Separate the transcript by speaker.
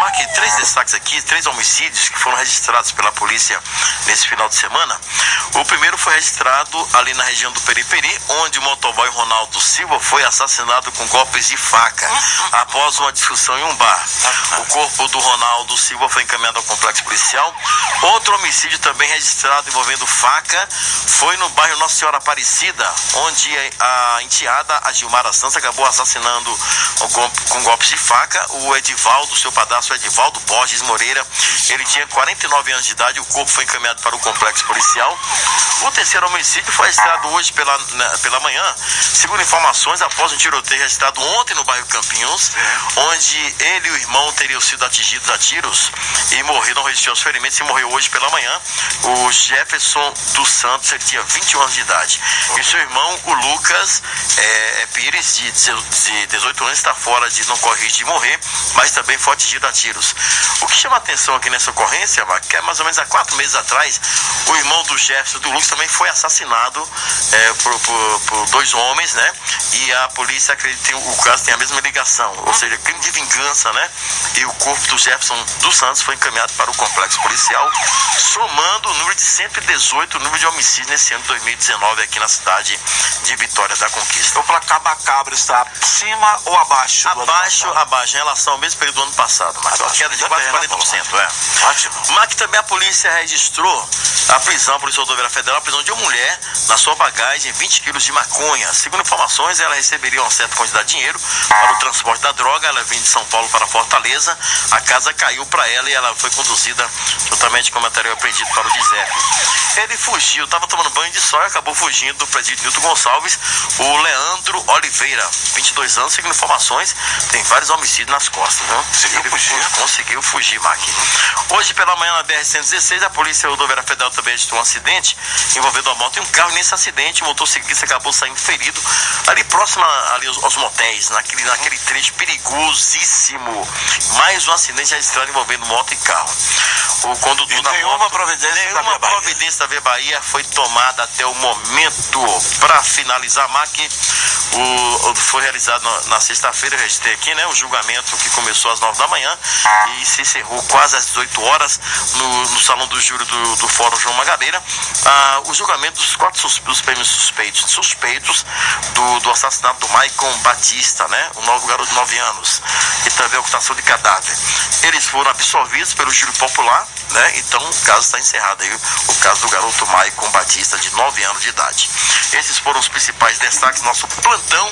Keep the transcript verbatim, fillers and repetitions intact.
Speaker 1: Marquei três destaques aqui, três homicídios que foram registrados pela polícia nesse final de semana. O primeiro foi registrado ali na região do Periperi, onde o motoboy Ronaldo Silva foi assassinado com golpes de faca após uma discussão em um bar. O corpo do Ronaldo Silva foi encaminhado ao complexo policial. Outro homicídio também registrado envolvendo faca foi no bairro Nossa Senhora Aparecida, onde a enteada, a Gilmara Santos, acabou assassinando com golpes de faca o Edivaldo, seu padrasto Edivaldo Borges Moreira. Ele tinha quarenta e nove anos de idade, o corpo foi encaminhado para o complexo policial. O terceiro homicídio foi registrado hoje pela, na, pela manhã, segundo informações, após um tiroteio registrado ontem no bairro Campinhos, onde ele e o irmão teriam sido atingidos a tiros e morreram, registrou os ferimentos e morreu hoje pela manhã. O Jefferson dos Santos, ele tinha vinte e um anos de idade. E seu irmão, o Lucas é, é Pires, de dezoito anos, está fora de não correr de morrer, mas também foi atingido a tiros. O que chama a atenção aqui nessa ocorrência, Mark, que é mais ou menos há quatro meses atrás, o irmão do Jefferson, do Lucas, também foi assassinado é, por, por, por dois homens, né? E a polícia acredita que o caso tem a mesma ligação, ou seja, crime de vingança, né? E o corpo do Jefferson dos Santos foi encaminhado para o complexo policial, somando o número de cento e dezoito, o número de homicídios nesse ano de dois mil e dezenove aqui na cidade de Vitória da Conquista.
Speaker 2: O placar macabro está acima ou abaixo?
Speaker 1: Abaixo, abaixo, em relação ao mesmo período do ano passado, mas uma queda de quase quarenta por cento, é.
Speaker 2: Ótimo.
Speaker 1: Mas que também a polícia registrou a prisão, a Polícia Rodoviária Federal, a prisão de uma mulher na sua bagagem, vinte quilos de maconha. Segundo informações, ela receberia uma certa quantidade de dinheiro para o transporte da droga. Ela vinha de São Paulo para Fortaleza. A casa caiu para ela e ela foi conduzida juntamente com o material apreendido para o D I S E P. Ele fugiu, estava tomando banho de sol e acabou fugindo do presídio Nilton Gonçalves. O Leandro Oliveira, vinte e dois anos, segundo informações, tem vários homicídios nas costas, viu?
Speaker 2: Conseguiu fugir?
Speaker 1: Conseguiu fugir, Mark. Hoje pela manhã na B R cento e dezesseis, a Polícia Rodoviária Federal também registrou um acidente envolvendo a moto e um carro. E nesse acidente, o motociclista acabou saindo ferido ali próximo ali aos, aos motéis, naquele, naquele trecho perigosíssimo. Mais um acidente registrado envolvendo moto e carro. O condutor
Speaker 2: e
Speaker 1: da
Speaker 2: nenhuma
Speaker 1: moto,
Speaker 2: providência
Speaker 1: nenhuma
Speaker 2: da
Speaker 1: providência da Via Bahia foi tomada até o momento. Para finalizar, Mark, o, o, foi realizado na, na sexta-feira, eu registrei aqui, né, o julgamento que começou às nove da manhã e se encerrou quase às dezoito horas no, no salão do júri do, do Fórum João Magabeira. Ah, o julgamento dos quatro sus, dos prêmios suspeitos, suspeitos do, do assassinato do Maicon Batista, né, um novo garoto de nove anos, e também a ocultação de cadáver. Eles foram absolvidos pelo júri popular, né, então o caso está encerrado aí, o caso do garoto Maicon Batista, de nove anos de idade. Esses foram os principais destaques do nosso plantão